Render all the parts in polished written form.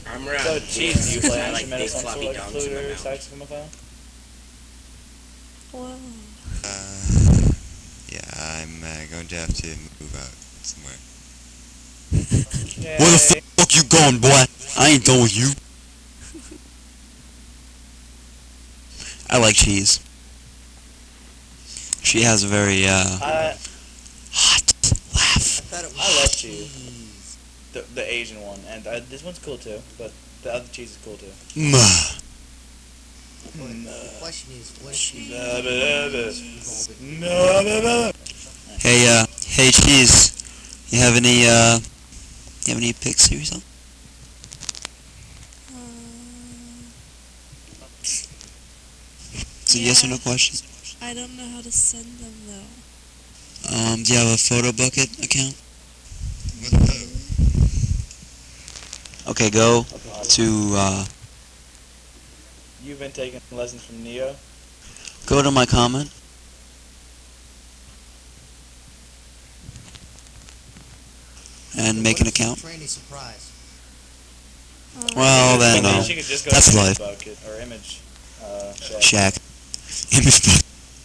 I'm around So, Cheese, do you play I like instrument big of some floppy sort, like dongs in flute my or mouth. saxophone? Whoa. Yeah, I'm going to have to move out somewhere. Okay. Where the fuck you going, boy? I ain't done with you. I like Cheese. She has a very, I hot laugh. I thought it was I love Cheese. cheese. The Asian one, and this one's cool too, but the other cheese is cool too. Mwah. But the question is, what if she Hey, Cheese. You have any pics here or something? It's a yes or no Yeah. question. I don't know how to send them though. Do you have a photo bucket account? Okay, go Oh God. to, You've been taking lessons from Neo. go to my comment. And make an account. Trainee surprise. Well, then, Maybe she could just go that's to life. Image Bucket or Image Shack. Image bucket.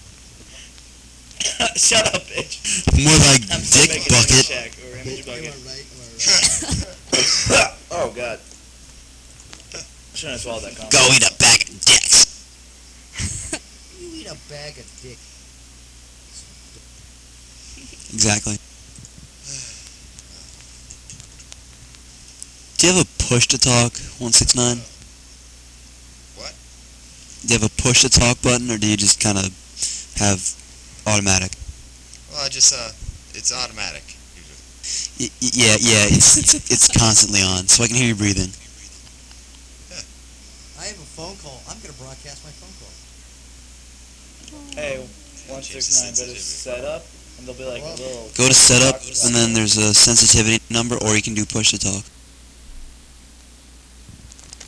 Shut up, bitch. More like I'm still dick making Image bucket. Shack or Image Am I Bucket. right? Am I right? Oh God. Shouldn't have swallowed that comment. Go eat a bag of dicks. You eat a bag of dick. Exactly. Do you have a push to talk 169? What? Do you have a push to talk button, or do you just kind of have automatic? Well, it's automatic, usually. Yeah, it's constantly on, so I can hear you breathing. I have a phone call. I'm going to broadcast my phone call. Hey, 169, go to setup, and there'll be like a little. Go to setup, and then there's a sensitivity number, or you can do push to talk.